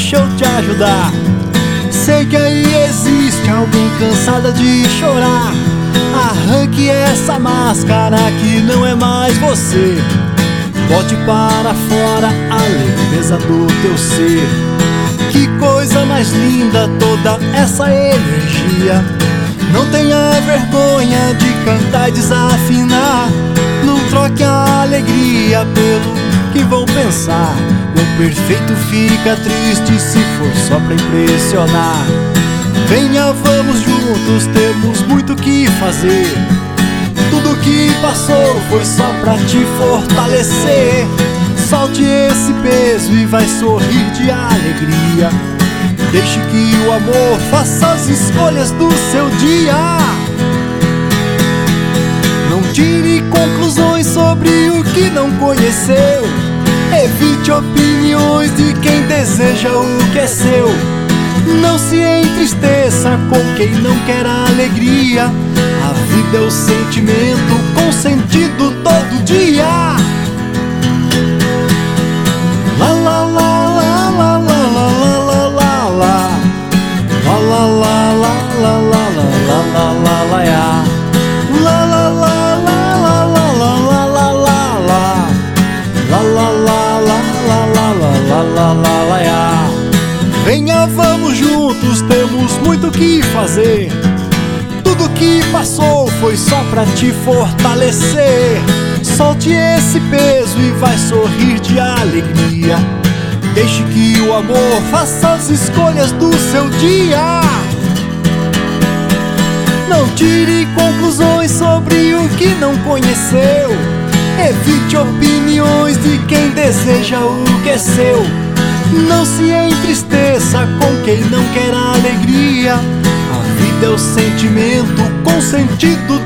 deixa eu te ajudar. Sei que aí existe alguém cansada de chorar. Arranque essa máscara que não é mais você. Bote para fora a leveza do teu ser. Que coisa mais linda toda essa energia. Não tenha vergonha de cantar e desafinar. Não troque a alegria pelo que vão pensar. O perfeito fica triste se for só pra impressionar. Venha, vamos juntos, temos muito o que fazer. Tudo que passou foi só pra te fortalecer. Solte esse peso e vai sorrir de alegria. Deixe que o amor faça as escolhas do seu dia. Não tire conclusões sobre o que não conheceu. Evite opiniões de quem deseja o que é seu. Não se entristeça com quem não quer a alegria. A vida é o sentimento com sentido todo dia. La la la la la la la la la la. La la la la la la la la la la ya. La la la la la la la la la la. La la la la la la la la la la ya. Venha, vamos juntos, temos muito o que fazer. Tudo que passou foi só pra te fortalecer. Solte esse peso e vai sorrir de alegria. Deixe que o amor faça as escolhas do seu dia. Não tire conclusões sobre o que não conheceu. Evite opiniões de quem deseja o que é seu. Não se entristeça com quem não quer a alegria. A vida é o sentimento com sentido